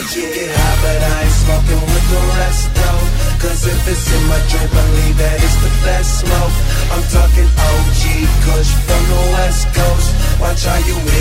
You get high, but I ain't smoking with the rest though. Cause if it's in my drink, believe that it's the best smoke. I'm talking OG Kush from the West Coast. Watch how you hit